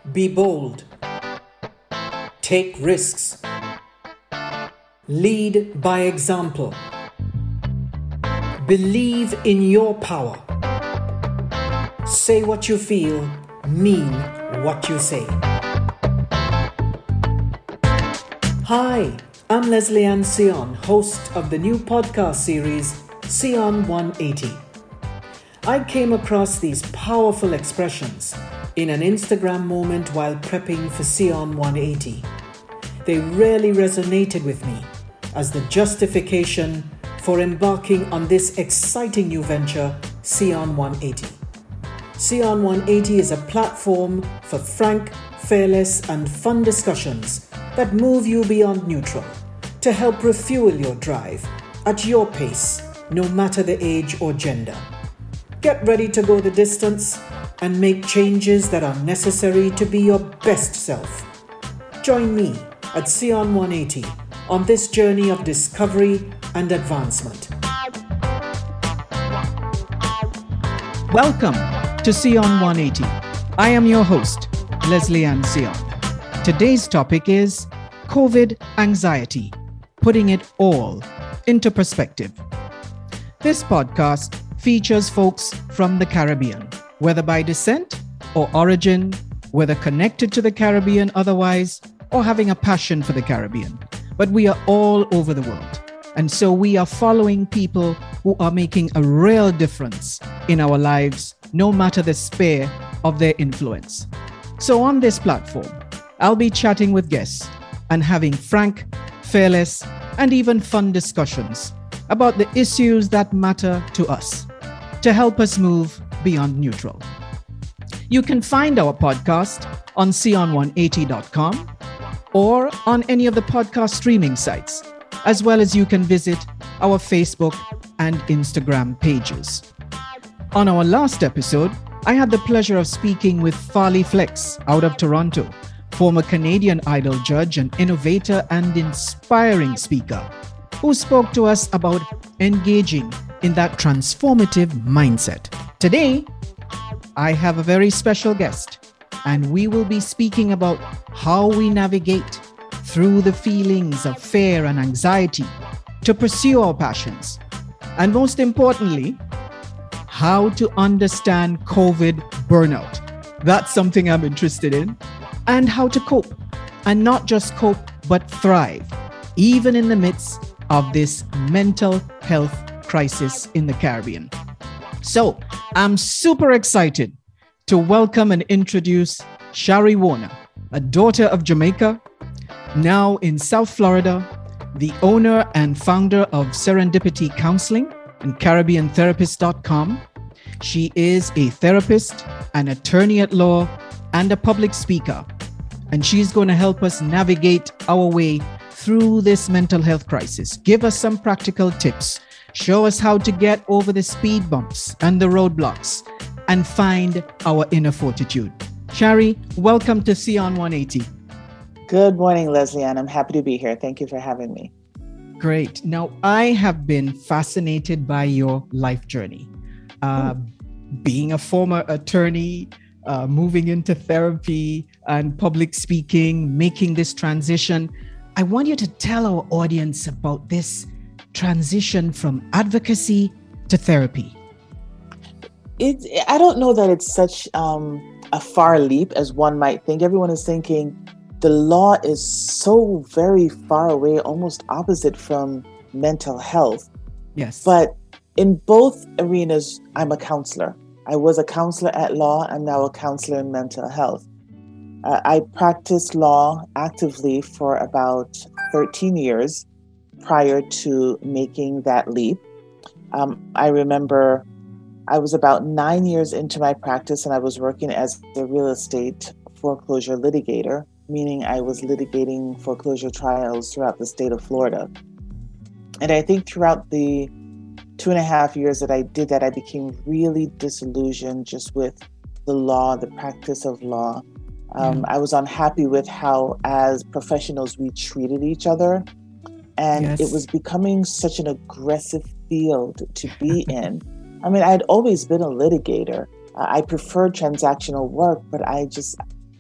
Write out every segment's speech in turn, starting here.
Be bold. Take risks. Lead by example. Believe in your power. Say what you feel, mean what you say. Hi, I'm Leslie Ann Sion, host of the new podcast series, Sion 180. I came across these powerful expressions in an Instagram moment while prepping for Sion 180. They really resonated with me as the justification for embarking on this exciting new venture, Sion 180. Sion 180 is a platform for frank, fearless, and fun discussions that move you beyond neutral to help refuel your drive at your pace, no matter the age or gender. Get ready to go the distance and make changes that are necessary to be your best self. Join me at Sion 180 on this journey of discovery and advancement. Welcome to Sion 180. I am your host, Leslie Ann Sion. Today's topic is COVID anxiety, putting it all into perspective. This podcast features folks from the Caribbean, whether by descent or origin, whether connected to the Caribbean otherwise, or having a passion for the Caribbean. But we are all over the world. And so we are following people who are making a real difference in our lives, no matter the sphere of their influence. So on this platform, I'll be chatting with guests and having frank, fearless, and even fun discussions about the issues that matter to us to help us move beyond neutral. You can find our podcast on sion180.com or on any of the podcast streaming sites, as well as you can visit our Facebook and Instagram pages. On our last episode, I had the pleasure of speaking with Farley Flex out of Toronto, former Canadian Idol judge and innovator and inspiring speaker, who spoke to us about engaging in that transformative mindset. Today, I have a very special guest, and we will be speaking about how we navigate through the feelings of fear and anxiety to pursue our passions. And most importantly, how to understand COVID burnout. That's something I'm interested in. And how to cope, and not just cope, but thrive, even in the midst of this mental health crisis in the Caribbean. So I'm super excited to welcome and introduce Shari Warner, a daughter of Jamaica, now in South Florida, the owner and founder of Serendipity Counseling and CaribbeanTherapist.com. She is a therapist, an attorney at law, and a public speaker. And she's going to help us navigate our way through this mental health crisis, give us some practical tips, show us how to get over the speed bumps and the roadblocks, and find our inner fortitude. Shari, welcome to Sion 180. Good morning, Leslie Ann. I'm happy to be here. Thank you for having me. Great. Now, I have been fascinated by your life journey. Being a former attorney, moving into therapy and public speaking, making this transition. I want you to tell our audience about this transition from advocacy to therapy. I don't know that it's such a far leap as one might think. Everyone is thinking the law is so very far away, almost opposite from mental health. Yes. But in both arenas, I'm a counselor. I was a counselor at law. I'm now a counselor in mental health. I practiced law actively for about 13 years prior to making that leap. I remember I was about 9 years into my practice and I was working as a real estate foreclosure litigator, meaning I was litigating foreclosure trials throughout the state of Florida. And I think throughout the 2.5 years that I did that, I became really disillusioned just with the law, the practice of law. I was unhappy with how, as professionals, we treated each other. And it was becoming such an aggressive field to be in. I mean, I'd always been a litigator. I preferred transactional work, but I just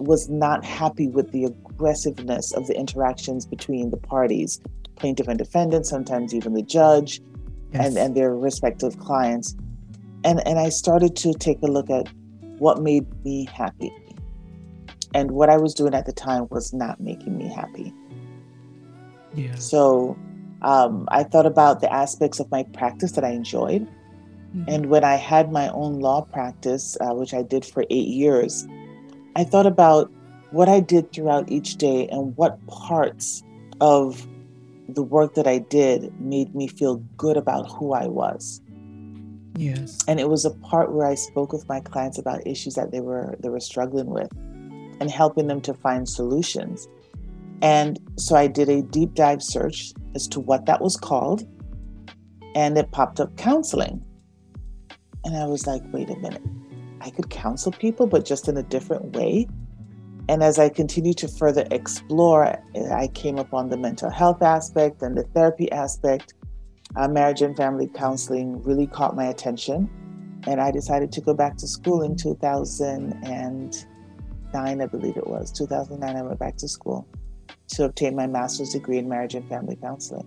was not happy with the aggressiveness of the interactions between the parties, plaintiff and defendant, sometimes even the judge, Yes. and their respective clients. And I started to take a look at what made me happy. And what I was doing at the time was not making me happy. Yeah. So I thought about the aspects of my practice that I enjoyed. Mhm. And when I had my own law practice, which I did for 8 years, I thought about what I did throughout each day and what parts of the work that I did made me feel good about who I was. Yes. And it was a part where I spoke with my clients about issues that they were struggling with and helping them to find solutions. And so I did a deep dive search as to what that was called, and it popped up counseling. And I was like, wait a minute, I could counsel people, but just in a different way. And as I continued to further explore, I came upon the mental health aspect and the therapy aspect. Marriage and family counseling really caught my attention. And I decided to go back to school in 2009, I believe it was. 2009, I went back to school to obtain my master's degree in marriage and family counseling.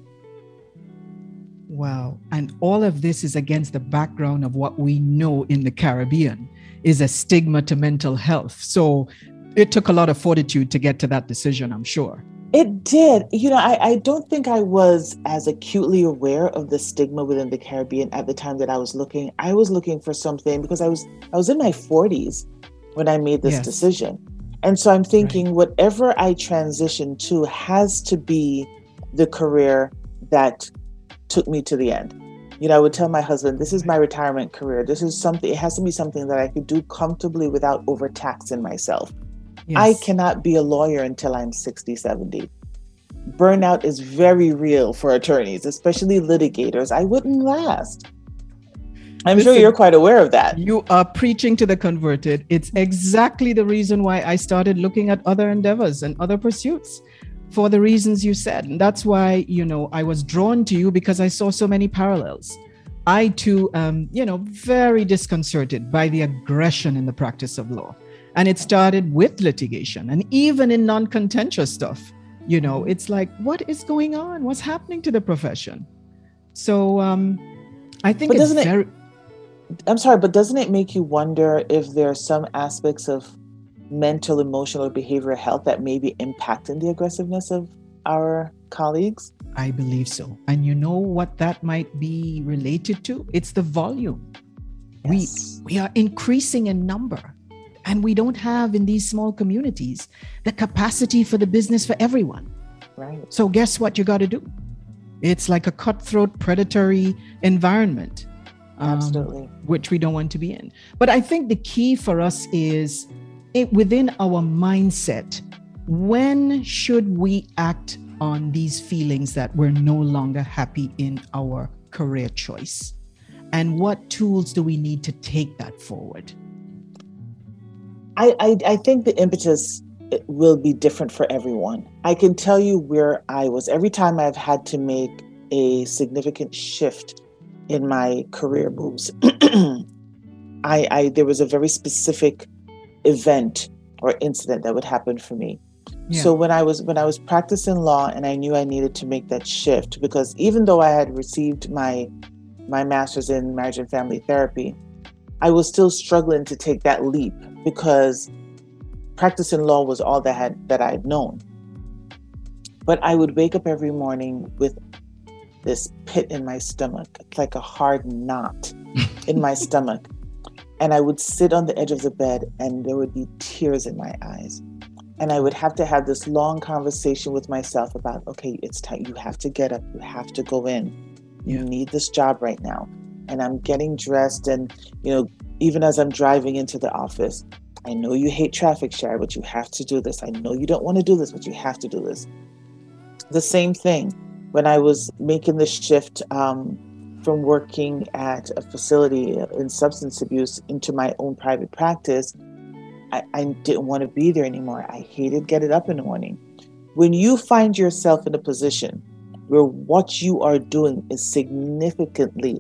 Wow. And all of this is against the background of what we know in the Caribbean is a stigma to mental health. So it took a lot of fortitude to get to that decision, I'm sure. It did. I don't think I was as acutely aware of the stigma within the Caribbean at the time that I was looking. I was looking for something because I was in my 40s when I made this decision. And so I'm thinking, whatever I transition to has to be the career that took me to the end. I would tell my husband, this is my retirement career. This is something, it has to be something that I could do comfortably without overtaxing myself. Yes. I cannot be a lawyer until I'm 60, 70. Burnout is very real for attorneys, especially litigators. I wouldn't last. I'm sure you're quite aware of that. You are preaching to the converted. It's exactly the reason why I started looking at other endeavors and other pursuits for the reasons you said. And that's why, I was drawn to you because I saw so many parallels. I too am, very disconcerted by the aggression in the practice of law. And it started with litigation and even in non-contentious stuff, it's like, what is going on? What's happening to the profession? So I think I'm sorry, but doesn't it make you wonder if there are some aspects of mental, emotional, or behavioral health that may be impacting the aggressiveness of our colleagues? I believe so. And you know what that might be related to? It's the volume. Yes. We are increasing in number. And we don't have in these small communities the capacity for the business for everyone. Right. So guess what you got to do? It's like a cutthroat, predatory environment. Absolutely. Which we don't want to be in. But I think the key for us is within our mindset. When should we act on these feelings that we're no longer happy in our career choice? And what tools do we need to take that forward? I think the impetus will be different for everyone. I can tell you where I was. Every time I've had to make a significant shift in my career moves, there was a very specific event or incident that would happen for me. Yeah. So when I was practicing law and I knew I needed to make that shift, because even though I had received my master's in marriage and family therapy, I was still struggling to take that leap because practicing law was all that I'd known. But I would wake up every morning with this pit in my stomach, like a hard knot in my stomach. And I would sit on the edge of the bed and there would be tears in my eyes. And I would have to have this long conversation with myself about, okay, it's time. You have to get up. You have to go in. You need this job right now. And I'm getting dressed and, even as I'm driving into the office, I know you hate traffic, Shari, but you have to do this. I know you don't want to do this, but you have to do this. The same thing when I was making the shift from working at a facility in substance abuse into my own private practice, I didn't want to be there anymore. I hated getting up in the morning. When you find yourself in a position where what you are doing is significantly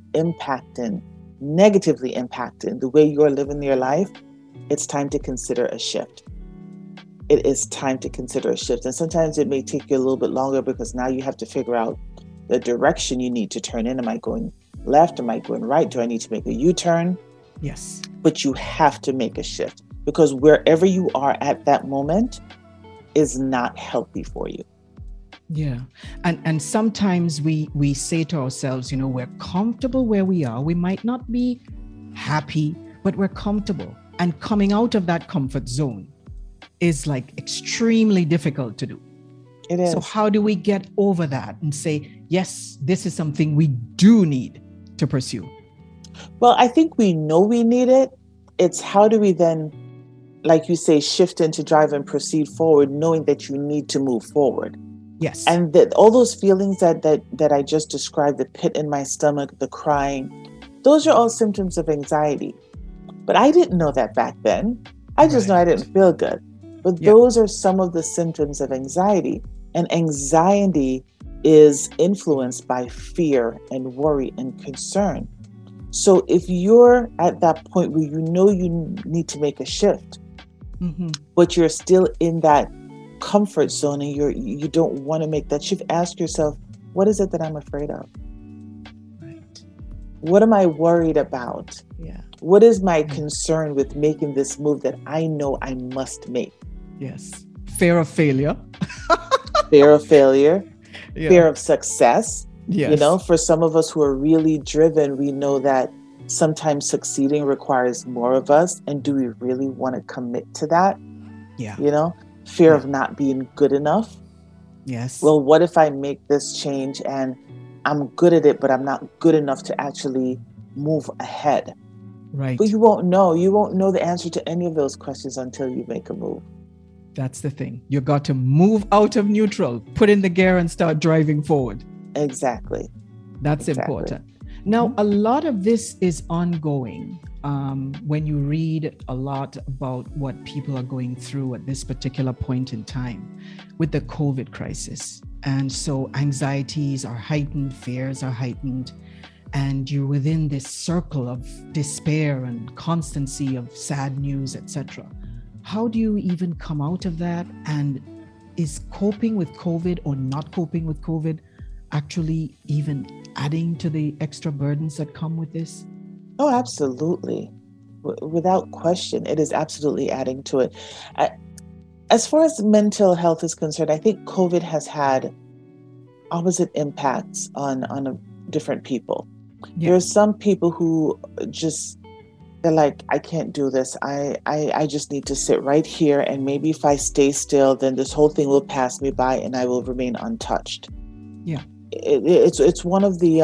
negatively impacting the way you're living your life, it's time to consider a shift. it is time to consider a shift. And sometimes it may take you a little bit longer because now you have to figure out the direction you need to turn in. Am I going left? Am I going right? Do I need to make a U-turn? Yes. But you have to make a shift because wherever you are at that moment is not healthy for you. Yeah. And sometimes we say to ourselves, we're comfortable where we are. We might not be happy, but we're comfortable. And coming out of that comfort zone is like extremely difficult to do. It is. So how do we get over that and say, yes, this is something we do need to pursue? Well, I think we know we need it. It's how do we then, like you say, shift into drive and proceed forward, knowing that you need to move forward. Yes. And that all those feelings that I just described, the pit in my stomach, the crying, those are all symptoms of anxiety. But I didn't know that back then. I just know I didn't feel good. But those are some of the symptoms of anxiety. And anxiety is influenced by fear and worry and concern. So if you're at that point where you know you need to make a shift, but you're still in that comfort zone and you don't want to make that shift, ask yourself, what is it that I'm afraid of? Right. What am I worried about? Yeah. What is my concern with making this move that I know I must make? Yes. Fear of failure. Fear of failure. Yeah. Fear of success. Yes. For some of us who are really driven, we know that sometimes succeeding requires more of us. And do we really want to commit to that? Yeah. Fear of not being good enough. Yes. Well, what if I make this change and I'm good at it, but I'm not good enough to actually move ahead? Right. But you won't know. You won't know the answer to any of those questions until you make a move. That's the thing. You got to move out of neutral, put in the gear and start driving forward. Exactly. That's important. Now, a lot of this is ongoing. When you read a lot about what people are going through at this particular point in time with the COVID crisis. And so anxieties are heightened, fears are heightened, and you're within this circle of despair and constancy of sad news, etc. How do you even come out of that? And is coping with COVID or not coping with COVID actually even adding to the extra burdens that come with this? Oh, absolutely. Without question, it is absolutely adding to it. As far as mental health is concerned, I think COVID has had opposite impacts on different people. Yeah. There are some people who they're like, I can't do this. I just need to sit right here. And maybe if I stay still, then this whole thing will pass me by and I will remain untouched. Yeah. It's one of the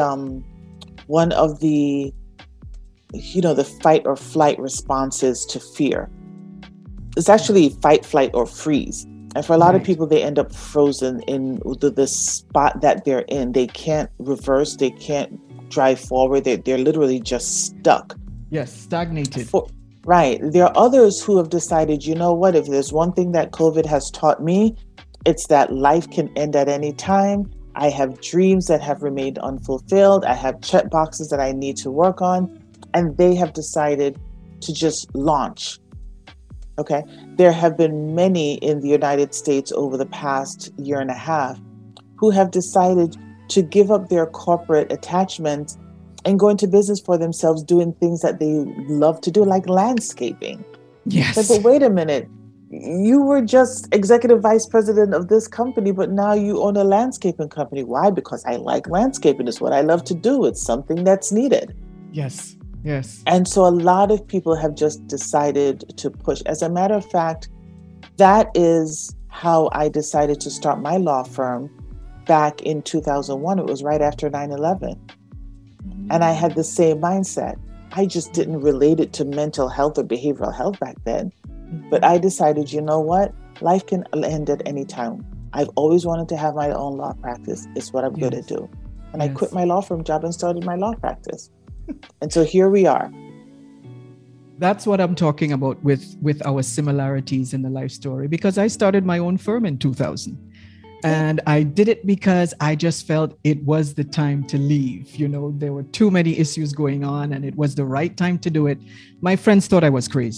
the fight or flight responses to fear. It's actually fight, flight, or freeze. And for a lot of people, they end up frozen in the spot that they're in. They can't reverse. They can't drive forward. They're literally just stuck. Yes, stagnated. Right. There are others who have decided, you know what, if there's one thing that COVID has taught me, it's that life can end at any time. I have dreams that have remained unfulfilled. I have check boxes that I need to work on. And they have decided to just launch. Okay. There have been many in the United States over the past year and a half who have decided to give up their corporate attachments and go into business for themselves, doing things that they love to do, like landscaping. Yes. But wait a minute. You were just executive vice president of this company, but now you own a landscaping company. Why? Because I like landscaping. It's what I love to do. It's something that's needed. Yes. Yes. And so a lot of people have just decided to push. As a matter of fact, that is how I decided to start my law firm back in 2001. It was right after 9/11. And I had the same mindset. I just didn't relate it to mental health or behavioral health back then. But I decided, you know what? Life can end at any time. I've always wanted to have my own law practice. It's what I'm good at do. And I quit my law firm job and started my law practice. And so here we are. That's what I'm talking about with our similarities in the life story, because I started my own firm in 2000. And I did it because I just felt it was the time to leave. There were too many issues going on and it was the right time to do it. My friends thought I was crazy.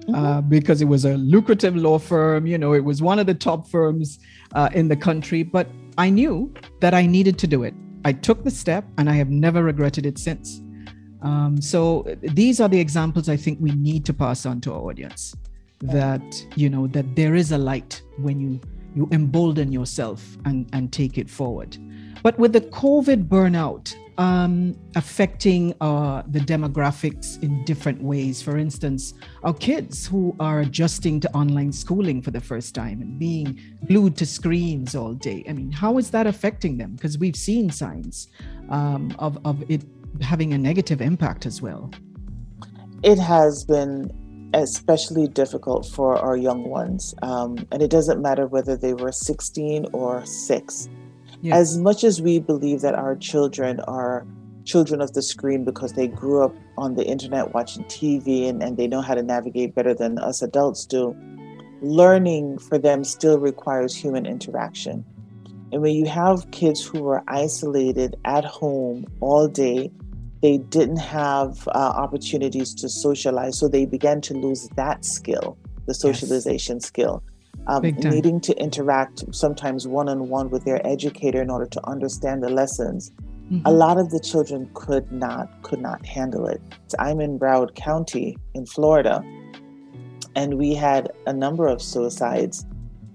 because it was a lucrative law firm. You know, it was one of the top firms in the country. But I knew that I needed to do it. I took the step and I have never regretted it since. So these are the examples I think we need to pass on to our audience, that, you know, that there is a light when you embolden yourself and take it forward. But with the COVID burnout affecting the demographics in different ways, for instance, our kids who are adjusting to online schooling for the first time and being glued to screens all day. I mean, how is that affecting them? Because we've seen signs of it having a negative impact as well. It has been especially difficult for our young ones. And it doesn't matter whether they were 16 or 6. Yeah. As much as we believe that our children are children of the screen because they grew up on the internet watching TV and they know how to navigate better than us adults do, learning for them still requires human interaction. And when you have kids who are isolated at home all day, they didn't have opportunities to socialize. So they began to lose that skill, the socialization skill. Needing to interact sometimes one-on-one with their educator in order to understand the lessons. A lot of the children could not handle it. I'm in Broward County in Florida, and we had a number of suicides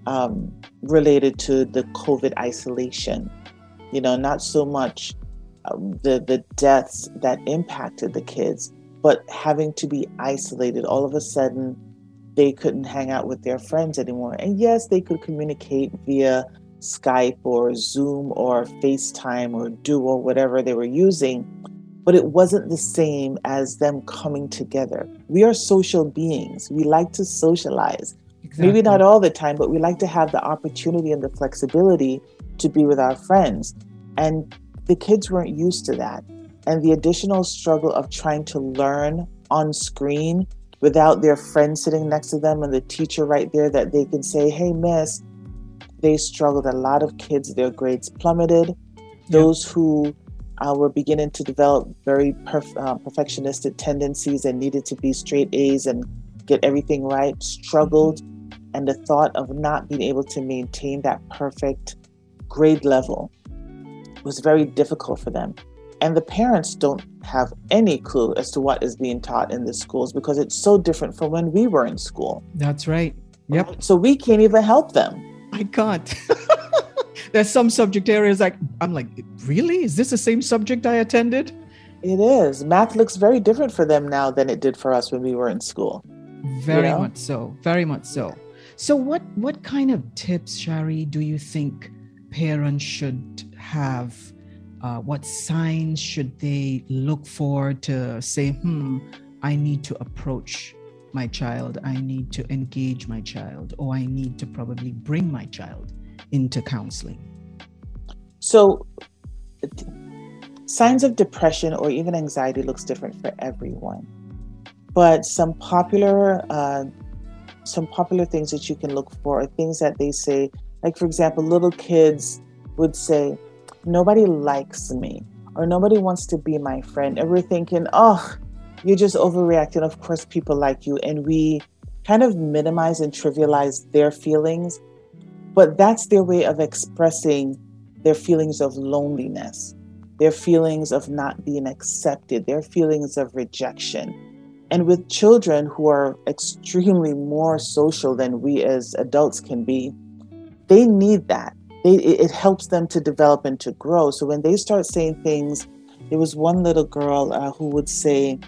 related to the COVID isolation. You know, not so much the deaths that impacted the kids, but having to be isolated. All of a sudden, they couldn't hang out with their friends anymore. And yes, they could communicate via Skype or Zoom or FaceTime or Duo, whatever they were using, but it wasn't the same as them coming together. We are social beings. We like to socialize. Exactly. Maybe not all the time, but we like to have the opportunity and the flexibility to be with our friends. And the kids weren't used to that. And the additional struggle of trying to learn on screen without their friend sitting next to them and the teacher right there that they can say, hey, miss, they struggled. A lot of kids, their grades plummeted. Those who were beginning to develop very perfectionistic tendencies and needed to be straight A's and get everything right struggled. And the thought of not being able to maintain that perfect grade level was very difficult for them. And the parents don't have any clue as to what is being taught in the schools because it's so different from when we were in school. That's right. Yep. So we can't even help them. I can't. There's some subject areas I'm like, really? Is this the same subject I attended? It is. Math looks very different for them now than it did for us when we were in school. Very much so. Very much so. So what kind of tips, Shari, do you think parents should have? What signs should they look for to say, I need to approach my child, I need to engage my child, or I need to probably bring my child into counseling? So signs of depression or even anxiety looks different for everyone. But some popular things that you can look for are things that they say, like, for example, little kids would say, nobody likes me, or nobody wants to be my friend. And we're thinking, oh, you're just overreacting. Of course, people like you. And we kind of minimize and trivialize their feelings. But that's their way of expressing their feelings of loneliness, their feelings of not being accepted, their feelings of rejection. And with children who are extremely more social than we as adults can be, they need that. It helps them to develop and to grow. So when they start saying things, there was one little girl who would say,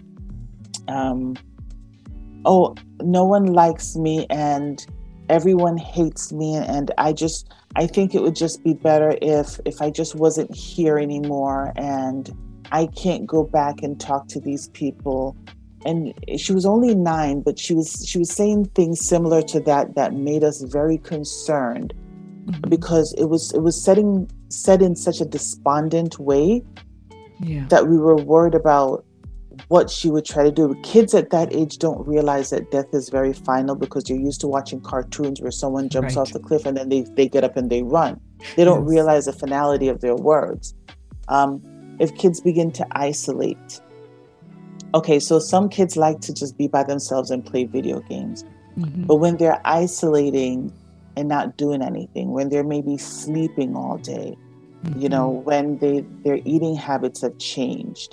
oh, no one likes me and everyone hates me. And I think it would just be better if I just wasn't here anymore and I can't go back and talk to these people. And she was only 9, but she was saying things similar to that made us very concerned. Because it was said in such a despondent way that we were worried about what she would try to do. Kids at that age don't realize that death is very final because they're used to watching cartoons where someone jumps off the cliff and then they get up and they run. They don't realize the finality of their words. If kids begin to isolate, Okay, so some kids like to just be by themselves and play video games. Mm-hmm. But when they're isolating and not doing anything, when they're maybe sleeping all day, Mm-hmm. when their eating habits have changed,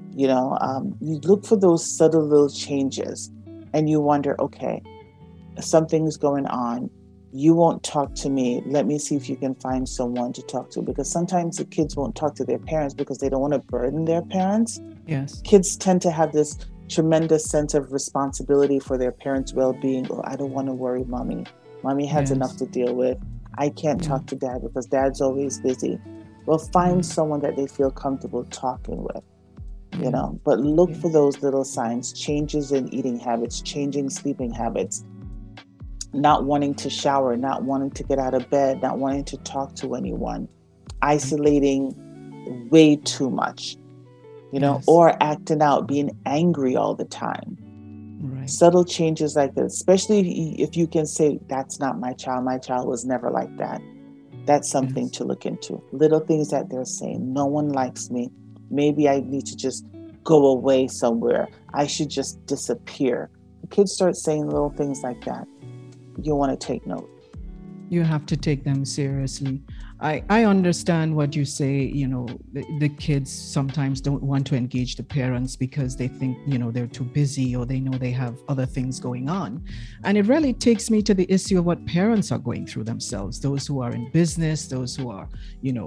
you look for those subtle little changes and you wonder, okay, something's going on. You won't talk to me. Let me see if you can find someone to talk to. Because sometimes the kids won't talk to their parents because they don't want to burden their parents. Yes. Kids tend to have this tremendous sense of responsibility for their parents' well-being. Oh, I don't want to worry mommy. Mommy has enough Yes. to deal with. I can't Yeah. talk to dad because dad's always busy. Well, find someone that they feel comfortable talking with, Yeah. but look Yeah. for those little signs, changes in eating habits, changing sleeping habits, not wanting to shower, not wanting to get out of bed, not wanting to talk to anyone, Right. isolating way too much, Yes. or acting out, being angry all the time. Right. Subtle changes like this, especially if you can say, that's not my child. My child was never like that. That's something Yes. to look into. Little things that they're saying. No one likes me. Maybe I need to just go away somewhere. I should just disappear. The kids start saying little things like that. You want to take note. You have to take them seriously. I understand what you say. The kids sometimes don't want to engage the parents because they think, they're too busy or they know they have other things going on. And it really takes me to the issue of what parents are going through themselves, those who are in business, those who are,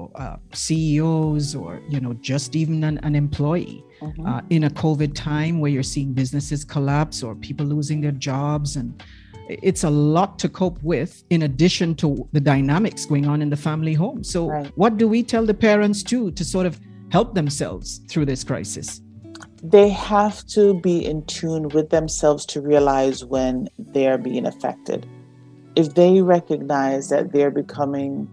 CEOs or, just even an employee. In a COVID time where you're seeing businesses collapse or people losing their jobs, and it's a lot to cope with in addition to the dynamics going on in the family home. So Right. what do we tell the parents to sort of help themselves through this crisis? They have to be in tune with themselves to realize when they're being affected. If they recognize that they're becoming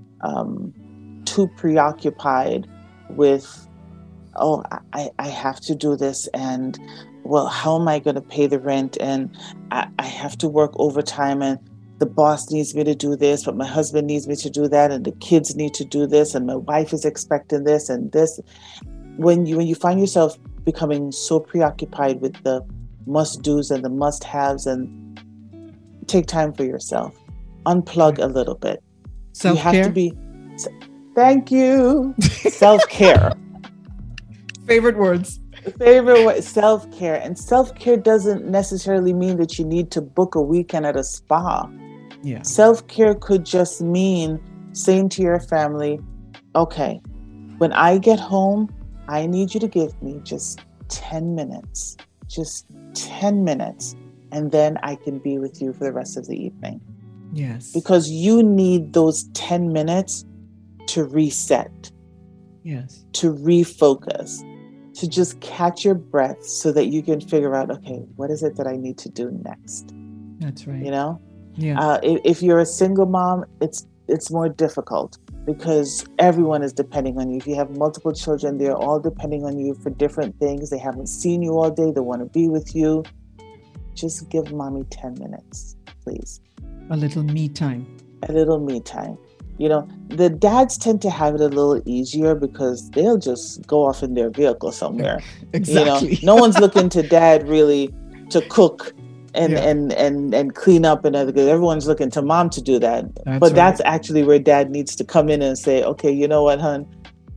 too preoccupied with, oh, I have to do this, and well, how am I going to pay the rent, and I have to work overtime, and the boss needs me to do this, but my husband needs me to do that, and the kids need to do this, and my wife is expecting this and this. When you find yourself becoming so preoccupied with the must-dos and the must-haves, and take time for yourself, unplug a little bit. You have to Self-care? be, thank you, self-care. Favorite words. Favorite way, self-care. And self-care doesn't necessarily mean that you need to book a weekend at a spa. Yeah. Self-care could just mean saying to your family, okay, when I get home, I need you to give me just 10 minutes, just 10 minutes, and then I can be with you for the rest of the evening. Yes. Because you need those 10 minutes to reset, yes. to refocus, to just catch your breath so that you can figure out, okay, what is it that I need to do next? That's right. Yeah. If you're a single mom, it's more difficult because everyone is depending on you. If you have multiple children, they're all depending on you for different things. They haven't seen you all day. They want to be with you. Just give mommy 10 minutes, please. A little me time. A little me time. The dads tend to have it a little easier because they'll just go off in their vehicle somewhere. Exactly. No one's looking to dad really to cook and Yeah. and clean up and everything. Everyone's looking to mom to do that. That's That's right. actually where dad needs to come in and say, okay, you know what, hon,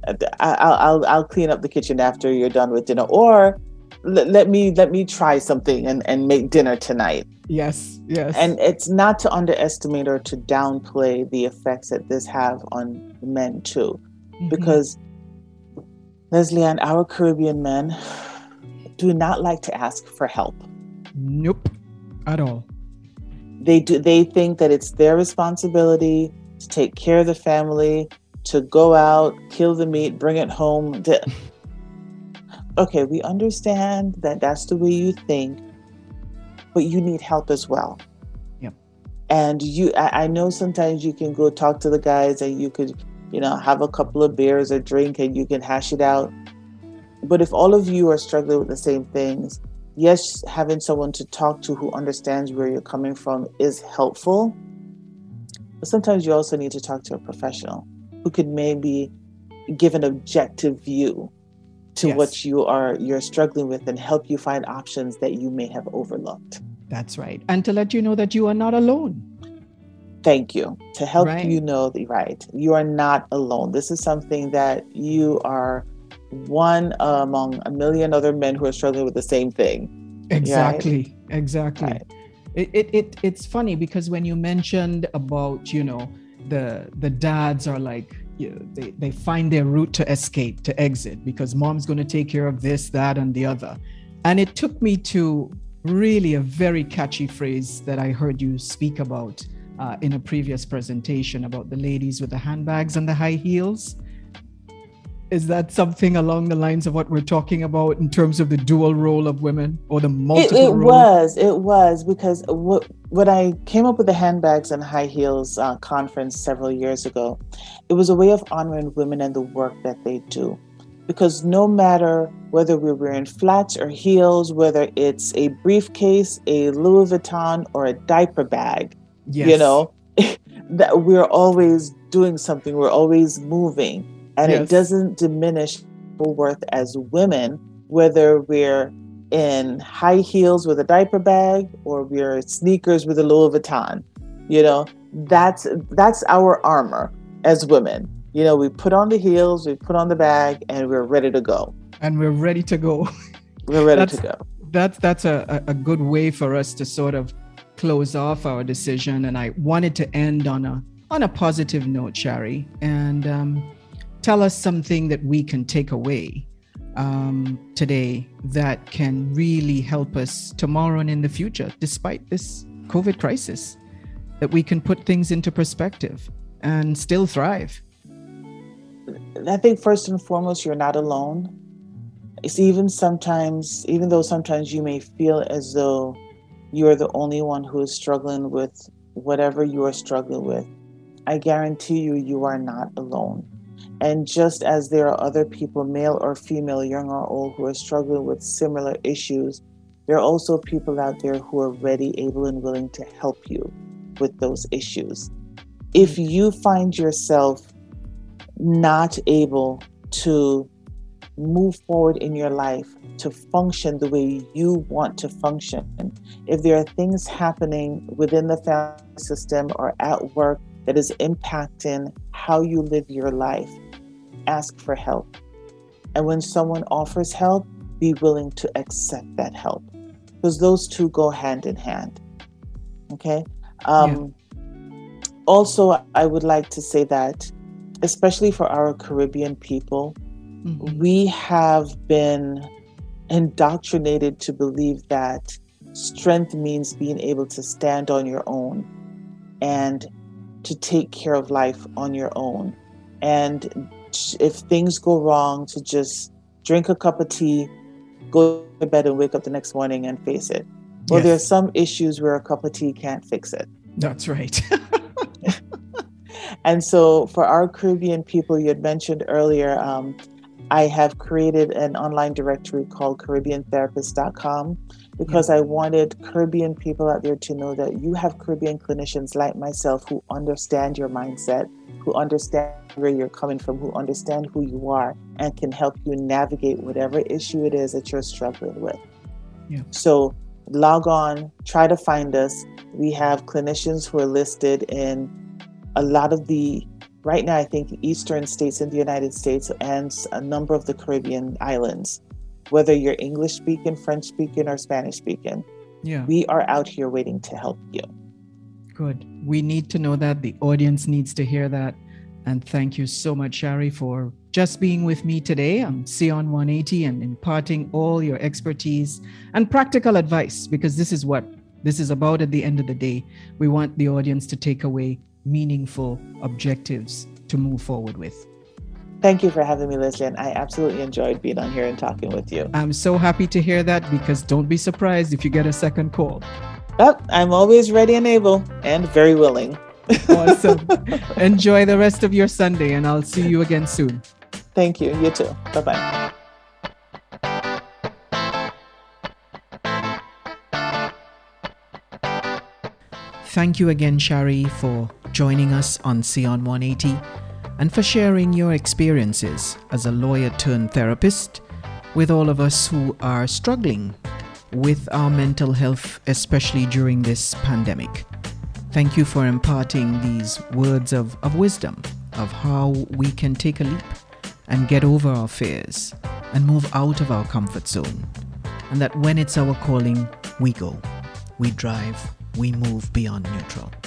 I'll clean up the kitchen after you're done with dinner, or let me try something and make dinner tonight. Yes. Yes. And it's not to underestimate or to downplay the effects that this have on men too, because Leslie and our Caribbean men do not like to ask for help. Nope, at all. They think that it's their responsibility to take care of the family, to go out, kill the meat, bring it home. Okay, we understand that that's the way you think, but you need help as well. Yep. And I know sometimes you can go talk to the guys and you could, have a couple of beers or drink and you can hash it out. But if all of you are struggling with the same things, yes, having someone to talk to who understands where you're coming from is helpful. But sometimes you also need to talk to a professional who could maybe give an objective view to Yes. what you're struggling with and help you find options that you may have overlooked. That's right. And to let you know that you are not alone. Thank you. To help Right. you know that, right, you are not alone. This is something that you are one among a million other men who are struggling with the same thing. Exactly. Exactly. Right. It's funny because when you mentioned about, the dads are like, they find their route to escape, to exit, because mom's going to take care of this, that, and the other. And it took me to really a very catchy phrase that I heard you speak about in a previous presentation about the ladies with the handbags and the high heels. Is that something along the lines of what we're talking about in terms of the dual role of women or the multiple roles? It was because when I came up with the handbags and high heels conference several years ago, it was a way of honoring women and the work that they do. Because no matter whether we're wearing flats or heels, whether it's a briefcase, a Louis Vuitton, or a diaper bag, Yes. that we're always doing something, we're always moving. And Yes. it doesn't diminish our worth as women, whether we're in high heels with a diaper bag or we're sneakers with a Louis Vuitton. That's our armor as women. We put on the heels, we put on the bag, and we're ready to go. And we're ready to go. We're ready to go. That's a good way for us to sort of close off our decision. And I wanted to end on a positive note, Shari, and tell us something that we can take away today that can really help us tomorrow and in the future, despite this COVID crisis, that we can put things into perspective and still thrive. I think first and foremost, you're not alone. It's even though sometimes you may feel as though you are the only one who is struggling with whatever you are struggling with, I guarantee you are not alone. And just as there are other people, male or female, young or old, who are struggling with similar issues, there are also people out there who are ready, able, and willing to help you with those issues. If you find yourself not able to move forward in your life, to function the way you want to function, if there are things happening within the family system or at work that is impacting how you live your life, ask for help. And when someone offers help, be willing to accept that help, because those two go hand in hand. Okay. Also, I would like to say that, especially for our Caribbean people, we have been indoctrinated to believe that strength means being able to stand on your own and to take care of life on your own. And if things go wrong, to just drink a cup of tea, go to bed and wake up the next morning and face it. Well, there are some issues where a cup of tea can't fix it. That's right. And so for our Caribbean people, you had mentioned earlier, I have created an online directory called CaribbeanTherapist.com because I wanted Caribbean people out there to know that you have Caribbean clinicians like myself who understand your mindset, who understand where you're coming from, who understand who you are, and can help you navigate whatever issue it is that you're struggling with. Yeah. So log on, try to find us. We have clinicians who are listed in a lot of the, right now, I think eastern states in the United States and a number of the Caribbean islands, whether you're English speaking, French speaking, or Spanish speaking. Yeah. We are out here waiting to help you. Good. We need to know that. The audience needs to hear that. And thank you so much, Shari, for just being with me today on Sion 180 and imparting all your expertise and practical advice, because this is what this is about at the end of the day. We want the audience to take away meaningful objectives to move forward with. Thank you for having me, Leslie, and I absolutely enjoyed being on here and talking with you. I'm so happy to hear that, because don't be surprised if you get a second call. But I'm always ready and able and very willing. Awesome. Enjoy the rest of your Sunday, and I'll see you again soon. Thank you. You too. Bye-bye. Thank you again, Shari, for joining us on Sion 180 and for sharing your experiences as a lawyer turned therapist with all of us who are struggling with our mental health, especially during this pandemic. Thank you for imparting these words of wisdom of how we can take a leap and get over our fears and move out of our comfort zone. And that when it's our calling, we go, we drive, we move beyond neutral.